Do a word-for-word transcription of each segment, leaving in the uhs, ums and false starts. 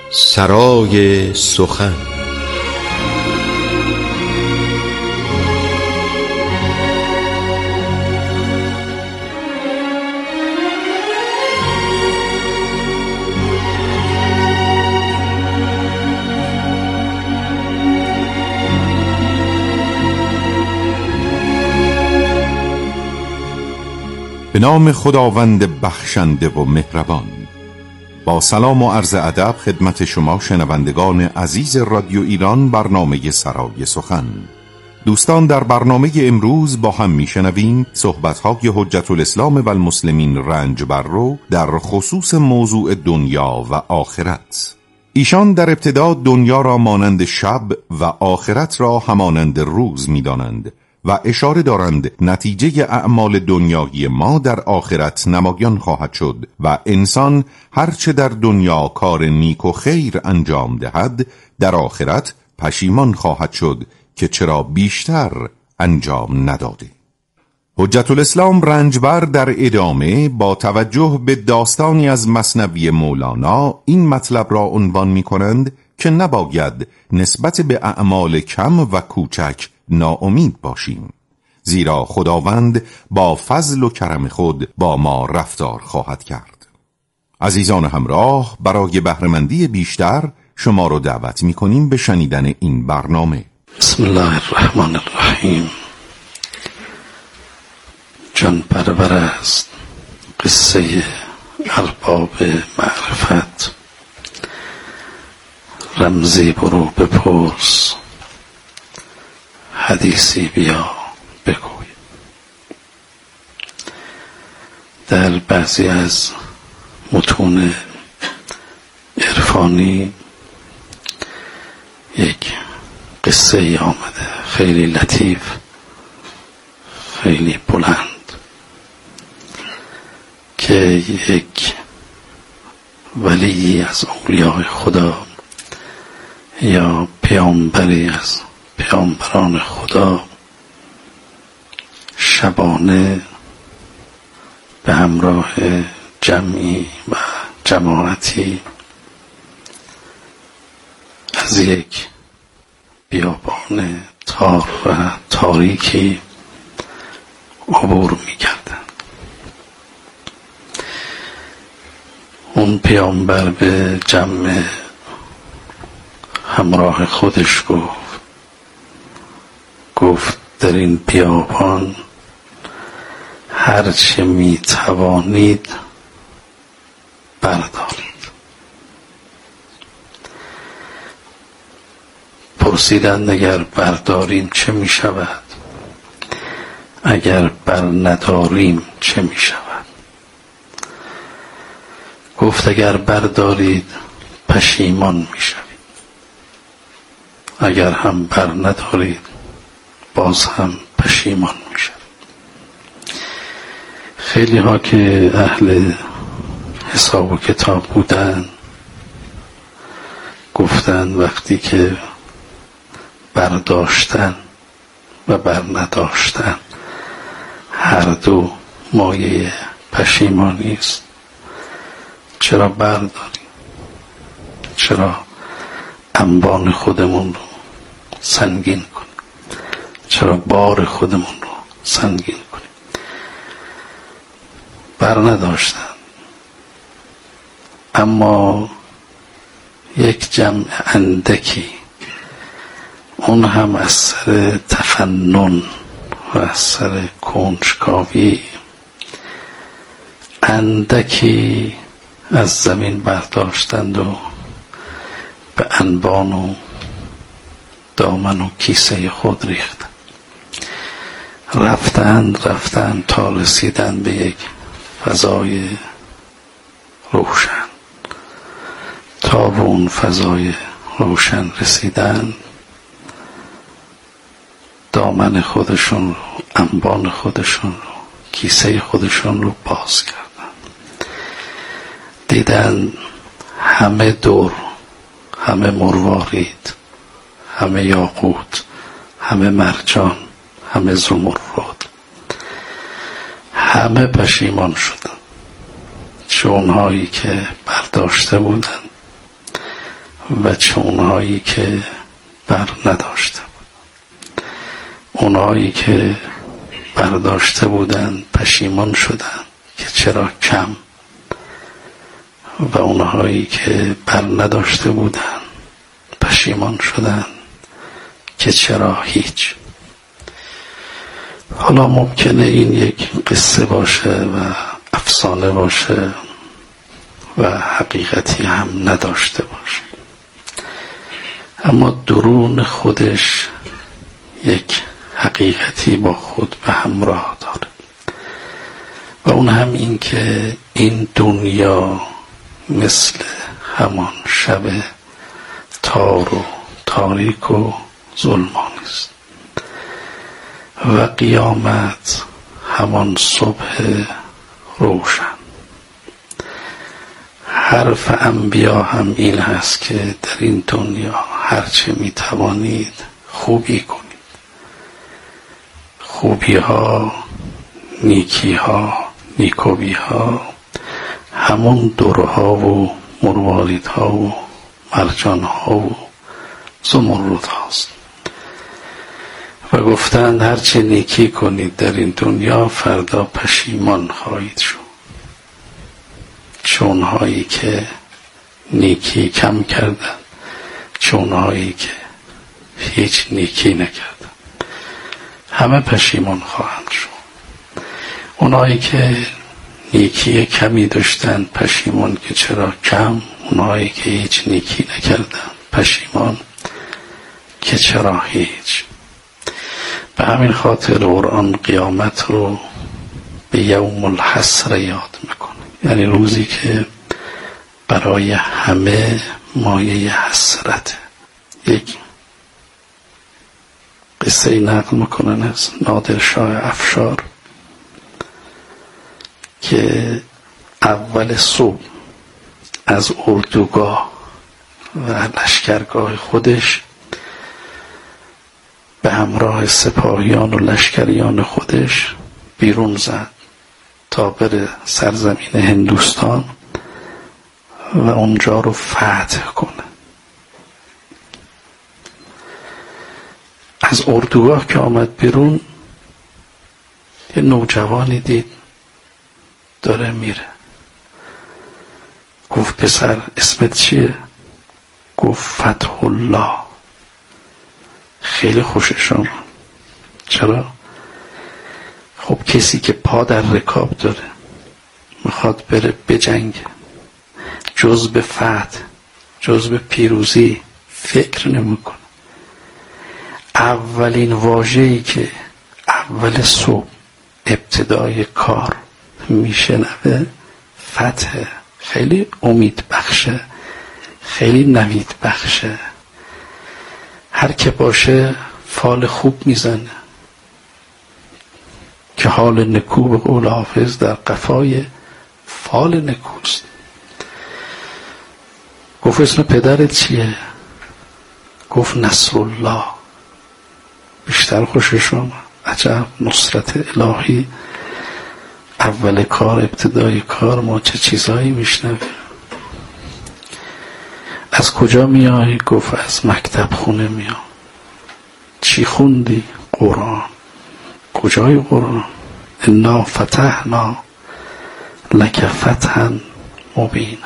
سرای سخن. به نام خداوند بخشنده و مهربان. با سلام و عرض ادب خدمت شما شنوندگان عزیز رادیو ایران، برنامه سرای سخن. دوستان، در برنامه امروز با هم میشنویم صحبت‌های حجت الاسلام و المسلمین رنجبر رو در خصوص موضوع دنیا و آخرت. ایشان در ابتدا دنیا را مانند شب و آخرت را همانند روز می‌دانند و اشاره دارند نتیجه اعمال دنیایی ما در آخرت نمایان خواهد شد و انسان هرچه در دنیا کار نیک و خیر انجام دهد در آخرت پشیمان خواهد شد که چرا بیشتر انجام نداده. حجت الاسلام رنجبر در ادامه با توجه به داستانی از مثنوی مولانا این مطلب را عنوان می کنند که نباید نسبت به اعمال کم و کوچک ناامید باشیم، زیرا خداوند با فضل و کرم خود با ما رفتار خواهد کرد. عزیزان همراه، برای بهره‌مندی بیشتر شما رو دعوت می‌کنیم به شنیدن این برنامه. بسم الله الرحمن الرحیم. جان پرور است قصه ارباب معرفت، رمزی برو بپرس، حدیثی بیا بگوی. در بعضی از متون عرفانی یک قصه ای آمده، خیلی لطیف، خیلی بلند، که یک ولی از اولیاء خدا یا پیامبری از پیامبران خدا شبانه به همراه جمعی و جماعتی از یک بیابان تار و تاریکی عبور می کردن. اون پیامبر به جمع همراه خودش گفت گفت در این بیابان هرچه می توانید بردارید. پرسیدند اگر برداریم چه می شود؟ اگر بر نداریم چه می شود؟ گفت اگر بردارید پشیمان می شوید، اگر هم بر ندارید باز هم پشیمان می شوید. خیلی ها که اهل حساب و کتاب بودن گفتن وقتی که برداشتن و بر نداشتن هر دو مایه پشیمانی است، چرا برداریم؟ چرا انبان خودمون رو سنگین کنیم؟ چرا بار خودمون رو سنگین کنیم؟ بر نداشتن. اما یک جمع اندکی، اون هم از سر تفنن و از سر کنجکاوی، اندکی از زمین برداشتند و به انبان و دامن و کیسه خود ریختند. رفتند رفتند تا رسیدند به یک فضای روشن. تا به اون فضای روشن رسیدند، دامن خودشون رو، انبان خودشون رو، کیسه خودشون رو باز کردند. دیدن همه دور، همه مروارید، همه یاقوت، همه مرجان، همه زمرد، همه پشیمان شدند. چه اونهایی که برداشته بودند و چه اونهایی که بر نداشته بود. اونهایی که برداشته بودن پشیمان شدن که چرا کم، و اونهایی که بر نداشته بودن پشیمان شدن که چرا هیچ. حالا ممکنه این یک قصه باشه و افسانه باشه و حقیقتی هم نداشته باشه، اما درون خودش یک حقیقتی با خود به همراه داره، و اون هم این که این دنیا مثل همان شب تار و تاریک و ظلمانی است و قیامت همان صبح روشن. حرف انبیا هم این هست که در این دنیا هرچه می توانید خوبی کنید. خوبی ها، نیکی ها، نیکویی ها همون درها و مروارید ها و مرجان ها و زمرد هاست. و گفتند هرچه نیکی کنید در این دنیا فردا پشیمان خواهید شد. چونهایی که نیکی کم کردن، چونهایی که هیچ نیکی نکردن، همه پشیمان خواهند شد. اونهایی که نیکی کمی داشتن پشیمان که چرا کم، اونهایی که هیچ نیکی نکردن پشیمان که چرا هیچ. به همین خاطر قرآن قیامت رو به یوم الحسر یاد میکنه، یعنی روزی که برای همه مایه حسرته. یک قصه نقل میکنن از نادر شاه افشار که اول صبح از اردوگاه و لشکرگاه خودش به همراه سپاهیان و لشکریان خودش بیرون زد تا بره سرزمین هندوستان و اونجا رو فتح کنه. از اردوگاه که آمد بیرون یه نوجوانی دید داره میره. گفت پسر اسمت چیه؟ گفت فتح الله. خیلی خوشش آمد. چرا؟ خب کسی که پا در رکاب داره میخواد بره بجنگه، جز به فتح، جز به پیروزی فکر نمیکنه. اولین واژه‌ای که اول صبح ابتدای کار میشنوه فتح، خیلی امید بخشه، خیلی نوید بخشه. هر که باشه فال خوب میزنه که حال نکو به قول حافظ در قفای فال نکوست. گفت اسم پدرت چیه؟ گفت نصرالله. بیشتر خوشش آمد. عجب نصرت الهی اول کار، ابتدای کار ما چه چیزایی میشنویم. از کجا میای؟ گفت از مکتب خونه میام. چی خوندی؟ قرآن. کجای قرآن؟ انا فتحنا لک فتحا مبینا.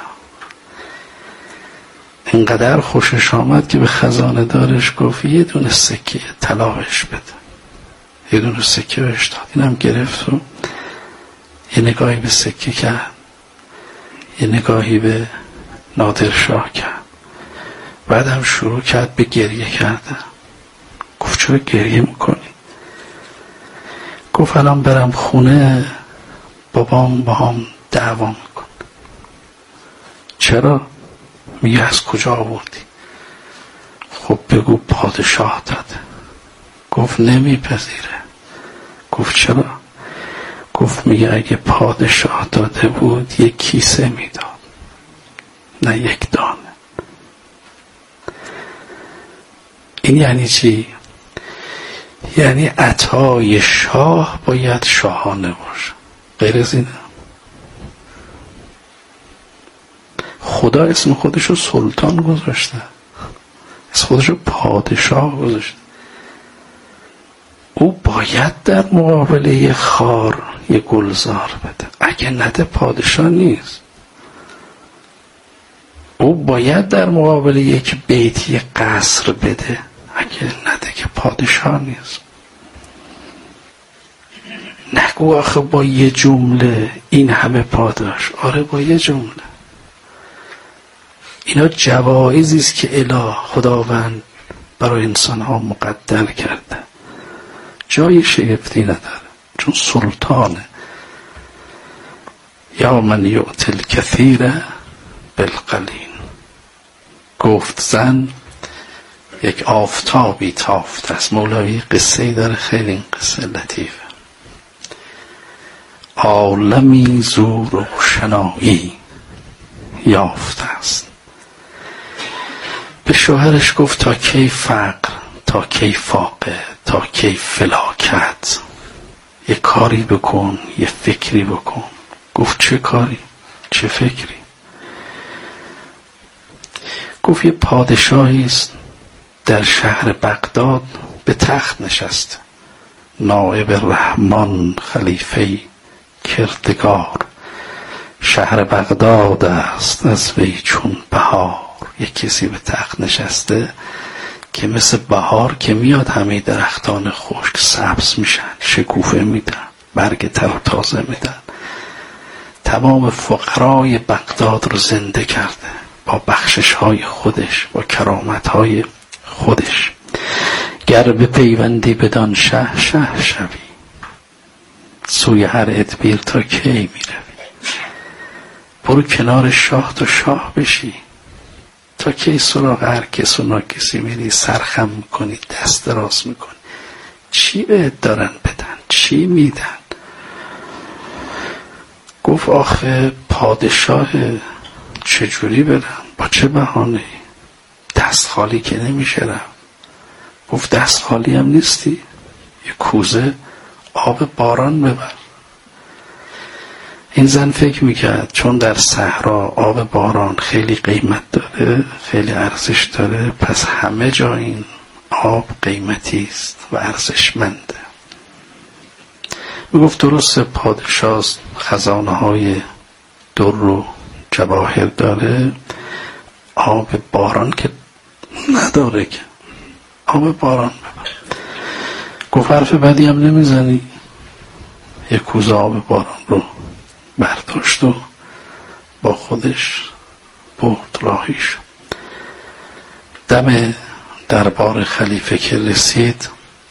اینقدر خوشش آمد که به خزانه دارش گفت یه دونه سکه طلا بهش بده. یه دونه سکه بهش داد. اینم گرفت و یه نگاهی به سکه کرد، یه نگاهی به نادر شاه کرد، بعد هم شروع کرد به گریه کردن. گفت چرا گریه میکنی؟ گفت الان برم خونه بابام با هم دعوا میکن. چرا؟ میگه از کجا آوردی؟ خب بگو پادشاه داده. گفت نمیپذیره. گفت چرا؟ گفت میگه اگه پادشاه داده بود یک کیسه میداد، نه یک دانه. این یعنی چی؟ یعنی عطای شاه باید شاهانه باشه، غیر از اینه. خدا اسم خودشو سلطان گذاشته، اسم خودشو پادشاه گذاشته. او باید در مقابله یه خار یه گلزار بده، اگه نده پادشاه نیست. او باید در مقابله یک بیت یه قصر بده، اگه نده که پادشاه نیست. نگو آخه با یه جمله این همه پاداش. آره با یه جمله. اینا جوایزی است که اله خداوند برای انسان ها مقدر کرده، جای شگفتی نداره، چون سلطانه. یا من یؤتی الکثیر بالقلیل. گفت زن یک آفتابی تافت است. مولوی قصه داره، خیلی این قصه لطیفه. عالمی زو روشنایی یافته است. به شوهرش گفت تا کی فقر، تا کی فاقه، تا کی فلاکت. یه کاری بکن، یه فکری بکن. گفت چه کاری؟ چه فکری؟ گفت یه پادشاهی است در شهر بغداد به تخت نشسته، نائب رحمان خلیفه کردگار. شهر بغداد است از وی چون بهار. یک کسی به تخت نشسته که مثل بهار که میاد همه درختان خشک سبز میشن، شکوفه میدن، برگ تر و تازه میدن. تمام فقرای بغداد رو زنده کرده با بخشش های خودش، با کرامت های خودش. گر به پیوندی بدان شه شه شوی، سوی هر ادبیر تا کی میروی. برو کنار شاه تا شاه بشی. تا کی سراغ هر کس و ناکسی میری، سرخم میکنی، دست دراز میکنی. چی بهت دارن بدن؟ چی میدن؟ گفت آخه پادشاه، چجوری برم؟ با چه بهانه‌ای؟ دست خالی که نمیشه رفت. گفت دست خالی هم نیستی، یه کوزه آب باران ببر. این زن فکر میکرد چون در صحرا آب باران خیلی قیمت داره، خیلی ارزش داره، پس همه جا این آب قیمتی است و ارزشمنده. میگفت درست پادشاه خزانه های در و جواهر داره، آب باران که نداره، که آب باران ببر. گفت حرف بدی هم نمیزنی. یک کوزه آب باران رو برداشت و با خودش برد راهیش. دم دربار خلیفه که رسید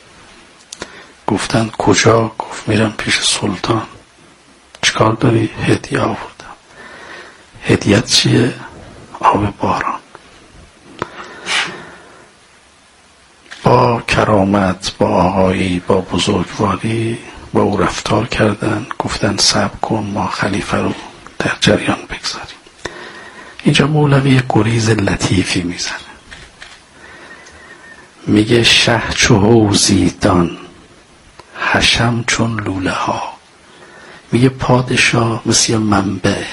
گفتن کجا؟ گفت میرم پیش سلطان. چیکار داری؟ هدیه آوردم. هدیت چیه؟ آب باران. با کرامت، با آقایی، با بزرگواری با او رفتار کردن. گفتن صبر کن، ما خلیفه رو در جریان بگذاریم. اینجا مولوی گریز لطیفی میزنه، میگه شه چو حوضی دان، حشم چون لوله ها. میگه پادشاه مثل یه منبع،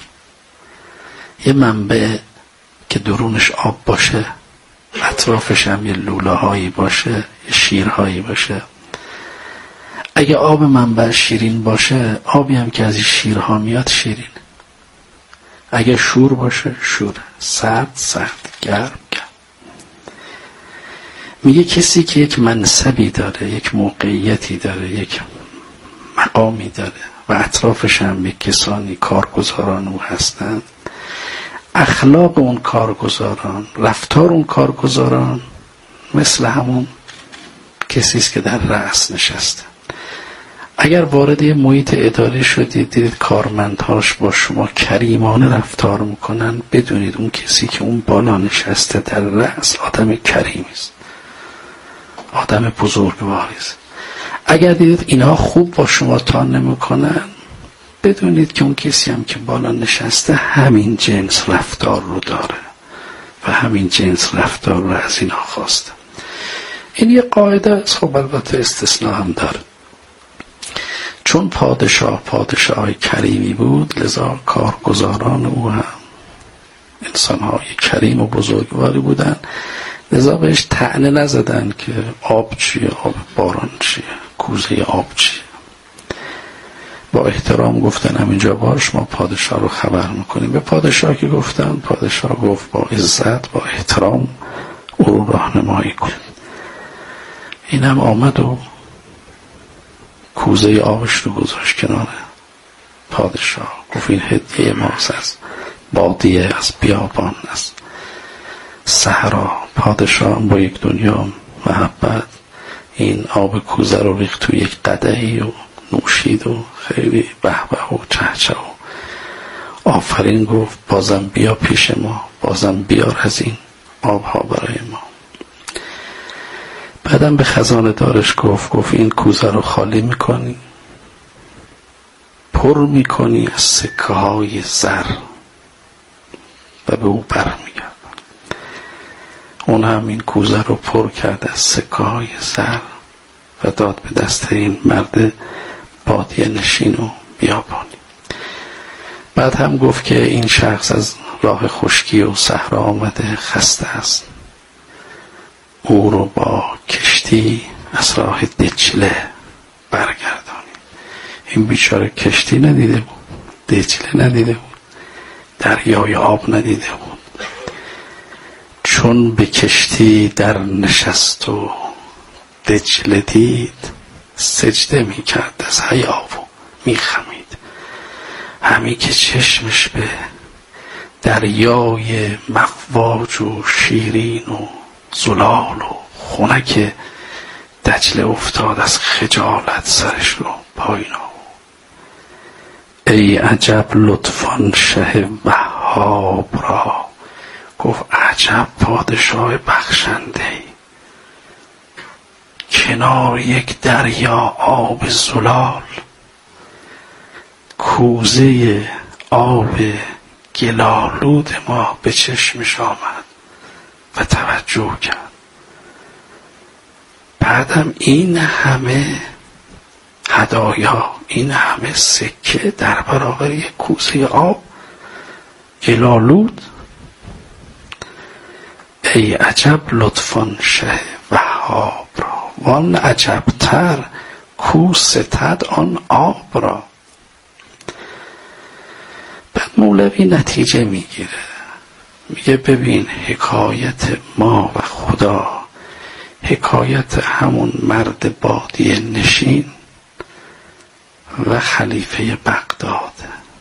یه منبع که درونش آب باشه، اطرافش هم یه لوله هایی باشه، یه شیرهایی باشه. اگه آب منبع شیرین باشه، آبی هم که از این شیرها میاد شیرین. اگه شور باشه شور، سرد سرد، گرم گرم. میگه کسی که یک منصبی داره، یک موقعیتی داره، یک مقامی داره و اطرافش هم یک کسانی کارگزاران او هستند، اخلاق اون کارگزاران، رفتار اون کارگزاران مثل همون کسی است که در رأس نشسته. اگر وارد یه محیط اداری شدید، دیدید کارمندهاش با شما کریمانه رفتار میکنن، بدونید اون کسی که اون بالا نشسته در رأس آدم کریمی است، آدم بزرگواری است. اگر دیدید اینا خوب با شما تا نمیکنن، بدونید که اون کسی هم که بالا نشسته همین جنس رفتار رو داره و همین جنس رفتار رو از اینا خواسته. این یه قاعده است. خب البته استثناء هم داره. چون پادشاه پادشاه کریمی بود، لذا کارگزاران او هم انسان‌های کریم و بزرگواری بودن، لذا بهش طعنه نزدن که آب چیه، آب باران چیه، کوزه آب چیه. با احترام گفتن همینجا باش، ما پادشاه رو خبر میکنیم. به پادشاه که گفتن، پادشاه گفت با عزت با احترام او رو راهنمایی کن. اینم آمد و کوزه آبش رو گذاشت کنار پادشاه، گفت این هدیه ماست از بادیه، از بیابان، از صحرا. پادشاه با یک دنیا محبت این آب کوزه رو ریخت تو یک قدحی و نوشید و خیلی به به و چهچه و آفرین گفت، بازم بیا پیش ما، بازم بیار از این آبها برای ما. بعدم به خزانه دارش گفت گفت این کوزه رو خالی میکنی، پر میکنی از سکه های زر و به او بر میگرد. اون هم این کوزه رو پر کرد از سکه های زر و داد به دست این مرد بادیه نشین و بیابانی. بعد هم گفت که این شخص از راه خشکی و صحرا آمده، خسته است، او رو با کشتی از راه دجله برگردانی. این بیچاره کشتی ندیده بود، دجله ندیده بود، دریای آب ندیده بود. چون به کشتی در نشست و دجله دید، سجده می کرد از حیا و می خمید. همی که چشمش به دریای مغواج و شیرین و زلال و خنک دجله افتاد، از خجالت سرش رو پایین آورد. ای عجب لطفان شه وهاب را، گفت عجب پادشاه بخشنده ای، کنار یک دریا آب زلال کوزه آب گلالود ما به چشمش آمد و توجه کرد. بعدم این همه هدایا، این همه سکه در برابر یک کوزه آب گلالود. ای عجب لطفان شه وهاب را، وان عجبتر کو ستد آن آب را. بعد مولوی نتیجه میگیره، میگه ببین حکایت ما و خدا حکایت همون مرد بادیه نشین و خلیفه بغداد.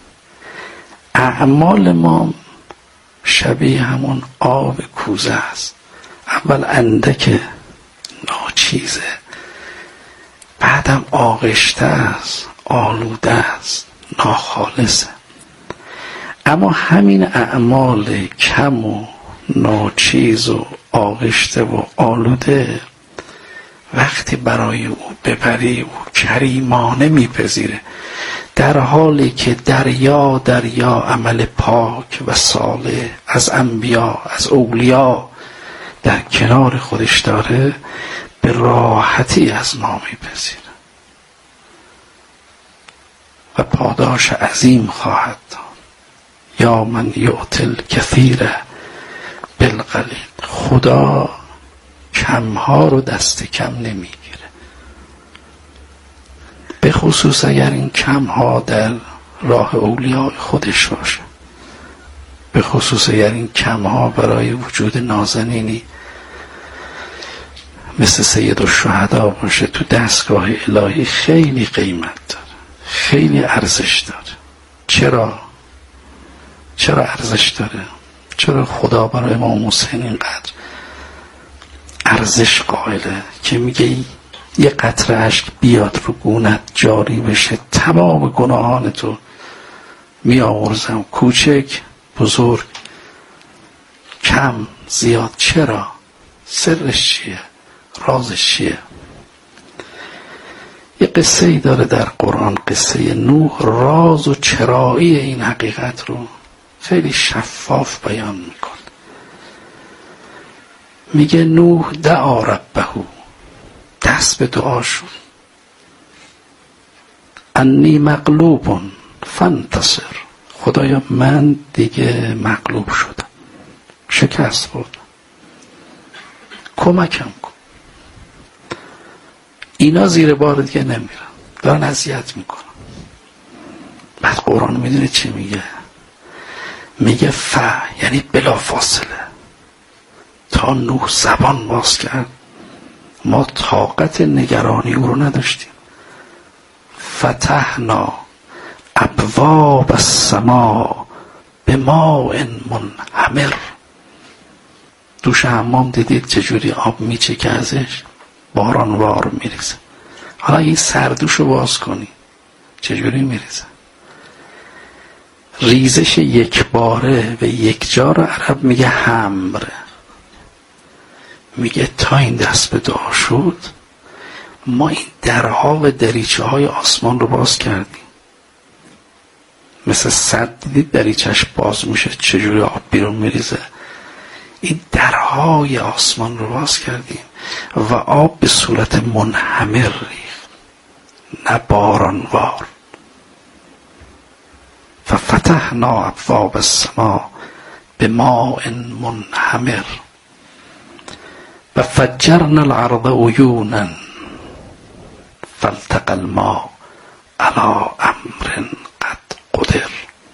اعمال ما شبیه همون آب کوزه است. اول اندک ناچیزه، بعدم آغشته است، آلوده است، ناخالصه. اما همین اعمال کم و ناچیز و آغشته و آلوده وقتی برای او ببری او کریمانه میپذیره، در حالی که دریا دریا عمل پاک و صالح از انبیا از اولیا در کنار خودش داره، به راحتی از ما میپذیره و پاداش عظیم خواهد داد. یا من یعطل کثیره بالقلیل. خدا کمها رو دست کم نمیگیره، به خصوص اگر این کمها در راه اولیاء خودش باشه، به خصوص اگر این کمها برای وجود نازنینی مثل سید الشهدا باشه، تو دستگاه الهی خیلی قیمت داره، خیلی ارزش داره. چرا؟ چرا ارزش داره؟ چرا خدا برای امام حسین اینقدر ارزش قائله که میگه یه قطره اشک بیاد رو گونت جاری بشه، تمام گناهان تو می آورزم، کوچک بزرگ کم زیاد. چرا؟ سرش چیه؟ رازش چیه؟ یه قصه ای داره در قرآن، قصه نوح، راز و چرایی این حقیقت رو خیلی شفاف بیان میکن. میگه نوح دعا ربه، دست به دعا شد، انی مغلوب فانتصر، خدایا من دیگه مغلوب شدم، شکست بود. کمکم کن. اینا زیر بار دیگه نمیرن، دارن اذیت میکنن. بعد قرآن میدونه چی میگه؟ میگه ف یعنی بلا فاصله تا نوح زبان باز کرد ما طاقت نگرانی او رو نداشتیم. فتحنا ابواب السماء بماء منهمر. دوش حمام دیدید چجوری آب میچکه ازش؟ بارانوار میریزه. حالا این سردوشو باز کنی چجوری میریزه؟ ریزش یک باره و یک جا رو عرب میگه همره. میگه تا این دست به دعا شد ما این درها و دریچه های آسمان رو باز کردیم. مثل سد دیدید دریچهش باز میشه چجوری آب بیرون میریزه؟ این درهای آسمان رو باز کردیم و آب به صورت منهمر ریخت، نه بارانوار. ففتحنا ابواب السماء بماء منهمر و فجرنا الارض عیونا فالتقى الماء علی امر قد قدر.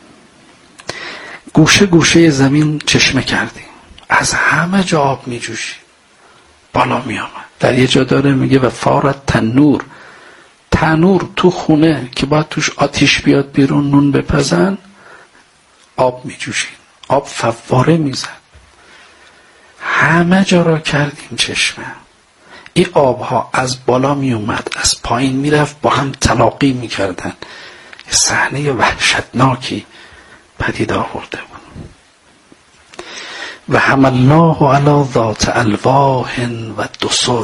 گوشه گوشه زمین چشمه کردیم، از همه جا آب می جوشید، بالا می آمد. در یه جا داره میگه و فارت تنور، تنور تو خونه که باید توش آتیش بیاد بیرون نون بپزن، آب می جوشید، آب فواره می زد. همه جا را کردیم چشمه. این آبها از بالا می اومد از پایین می رفت، با هم تلاقی می کردن. صحنه وحشتناکی پدید آورده بود. و حملناه علی ذات الواح و دسر.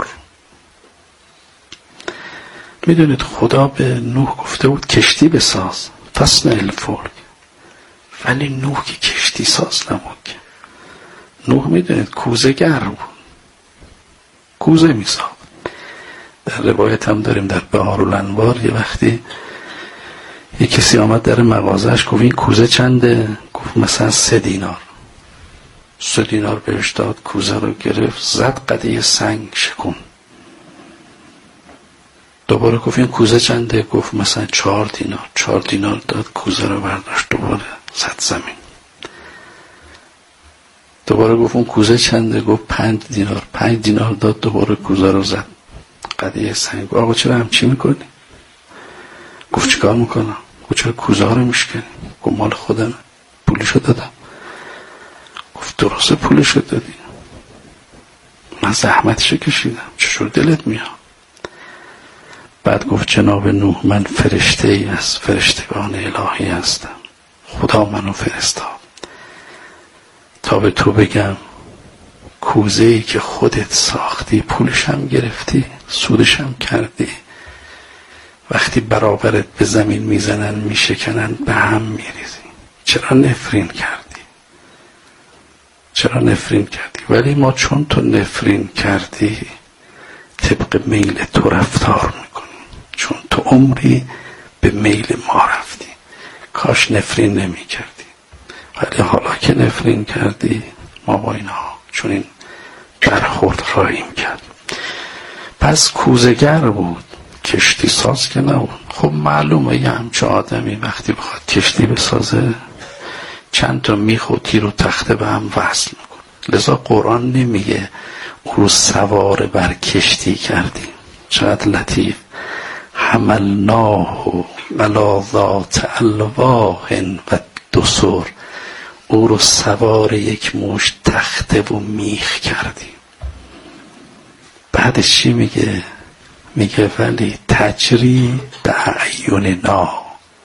میدونید خدا به نوح گفته بود کشتی بساز، فاصنع الفلک، ولی نوح که کشتی ساز نبود که. نوح میدونید کوزه گر بود، کوزه میساخت. در روایت هم داریم در بهارالانوار یه وقتی یه کسی آمد در مغازهش گفت این کوزه چنده؟ گفت مثلا سه دینار. سه دینار بهش داد، کوزه رو گرفت زد قده سنگ شکن. دوباره گفت این کوزه چنده؟ گفت مثلا چهار دینار. چهار دینار داد، کوزه رو برداشت دوباره زد زمین. دوباره گفت اون کوزه چنده؟ گفت پنج دینار. پنج دینار داد، دوباره کوزه رو زد قده سنگ. گفت آقا چرا همچی میکنی؟ گفت چیکار میکنم؟ گفت چرا کوزه ها رو میشکنی؟ گفت مال خودمه، پولشو دادم. گفت درسته پولشو دادی، من زحمتشو کشیدم، چشور دلت میاد؟ بعد گفت جناب نوح من فرشته ای از فرشتگان الهی هستم، خدا منو فرستاد تا به تو بگم کوزه ای که خودت ساختی، پولش هم گرفتی، سودش هم کردی، وقتی برابرت به زمین میزنن میشکنن به هم میریزی. چرا نفرین کردی؟ چرا نفرین کردی؟ ولی ما چون تو نفرین کردی طبق میل تو رفتار میکنیم، چون تو عمری به میل ما رفتی. کاش نفرین نمی کردی، ولی حالا که نفرین کردی ما با اینها چون این برخورد خواهیم کرد. پس کوزگر بود، کشتی ساز که نبود. خب معلومه یه همچه آدمی وقتی بخواد کشتی بسازه چند تا میخ و تیر و تخته به هم وصل میکنه. لذا قرآن نمیگه او رو سوار بر کشتی کردیم. چقدر لطیف. حملناه علی ذات الواح و دسر، او رو سوار یک موش تخته و میخ کردیم. بعدش چی میگه؟ میگه ولی تجری باعیننا.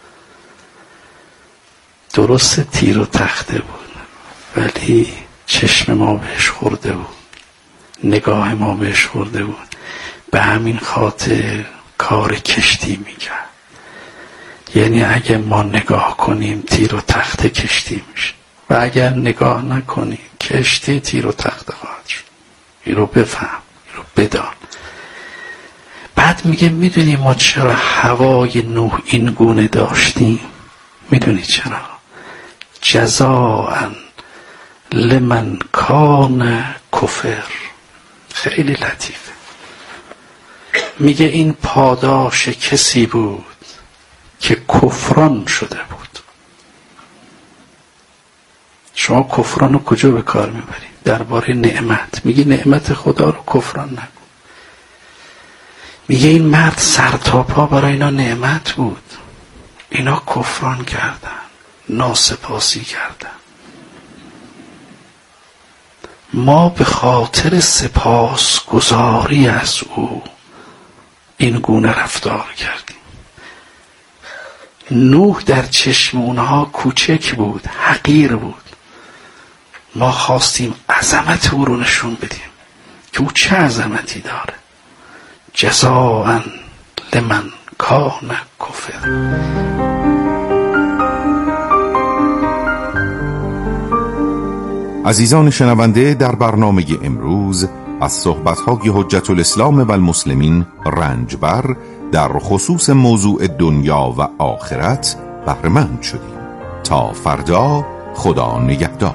درست تیر و تخته بود ولی چشم ما بهش خورده بود، نگاه ما بهش خورده بود. به همین خاطر کار کشتی میکرد. یعنی اگه ما نگاه کنیم تیر و تخته کشتی میشه و اگر نگاه نکنیم کشتی تیر و تخته خواهد شد. این رو بفهم، این رو بدان. بعد میگه میدونی ما چرا هوای نوح این گونه داشتیم؟ میدونی چرا؟ جزاءً لمن کان کفر. خیلی لطیفه. میگه این پاداش کسی بود که کفران شده بود. شما کفران رو کجا به کار میبرید؟ درباره نعمت. میگه نعمت خدا رو کفران نکن. میگه این مرد سر تا پا برای اینا نعمت بود، اینا کفران کردن، ناسپاسی کردن. ما به خاطر سپاس گزاری از او این گونه رفتار کردیم. نوح در چشم اونها کوچک بود، حقیر بود. ما خواستیم عظمت او رو نشون بدیم که او چه عظمتی داره. جزاء لمن کان کفر. عزیزان شنونده، در برنامه امروز از صحبت‌های حجت الاسلام و المسلمین رنجبر در خصوص موضوع دنیا و آخرت بهره مند شدیم. تا فردا، خدا نگهدار.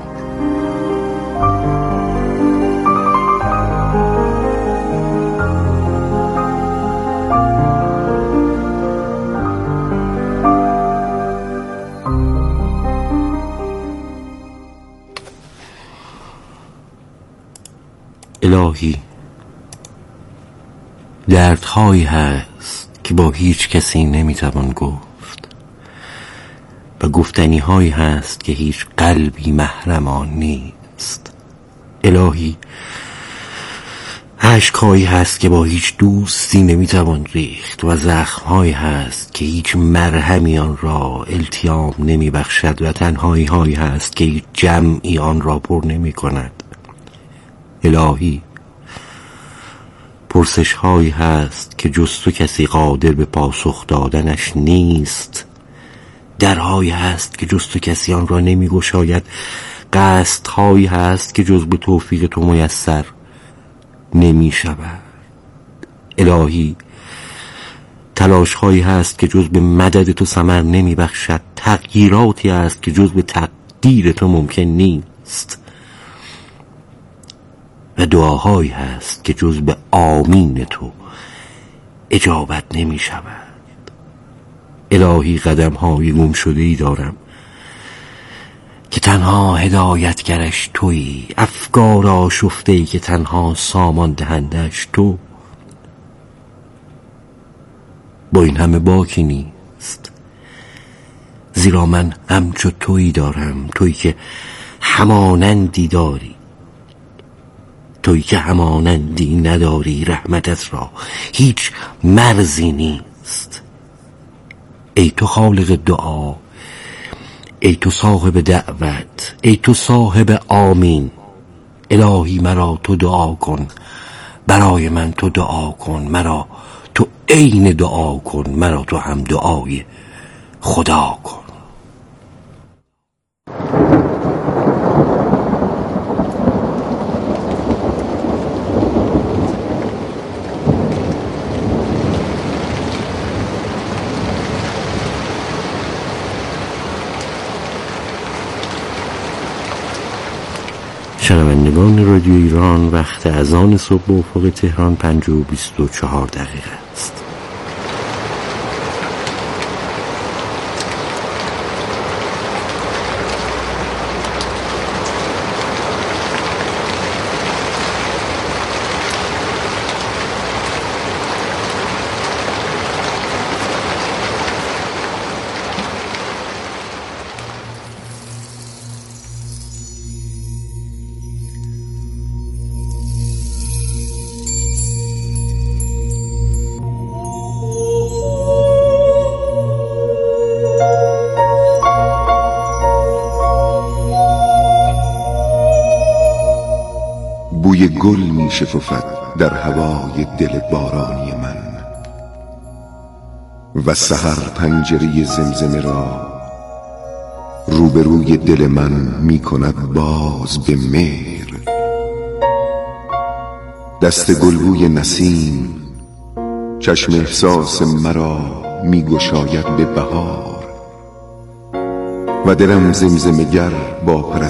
الهی، دردهایی هست که با هیچ کسی نمیتوان گفت و گفتنی هایی هست که هیچ قلبی محرم آن نیست. الهی، اشکهایی هست که با هیچ دوستی نمیتوان ریخت و زخمهایی هست که هیچ مرهمی آن را التیام نمیبخشد و تنهایی هایی هست که هیچ جمعی آن را پر نمی کند. الهی، پرسش هایی هست که جز تو کسی قادر به پاسخ دادنش نیست. درهایی هست که جز تو کسی آن را نمی گشاید. قصد هایی هست که جز به توفیق تو میسر نمی شود. الهی، تلاش هایی هست که جز به مدد تو ثمر نمی بخشد. تغییراتی هست که جز به تقدیر تو ممکن نیست و دعاهایی هست که جز به آمین تو اجابت نمی شود. الهی، قدم های گم شده ای دارم که تنها هدایتگرش تویی، افکار آشفته ای که تنها سامان دهندش تو. با این همه باکی نیست، زیرا من همچو تویی دارم، تویی که همانندی داری، تویی که همانندی نداری. رحمتت را هیچ مرزی نیست. ای تو خالق دعا، ای تو صاحب دعوت، ای تو صاحب آمین. الهی، مرا تو دعا کن، برای من تو دعا کن، مرا تو عین دعا کن، مرا تو هم دعای خدا کن. شنوندگان رادیو ایران، وقت اذان صبح به افق تهران پنج و بیست و چهار دقیقه است. بوی گل می شکفد در هوای دل بارانی من و سحر پنجره زمزمه را روبروی دل من می کند باز به مهر. دست گلبوی نسیم چشم احساس مرا می گشاید به بهار و دلم زمزمه گر با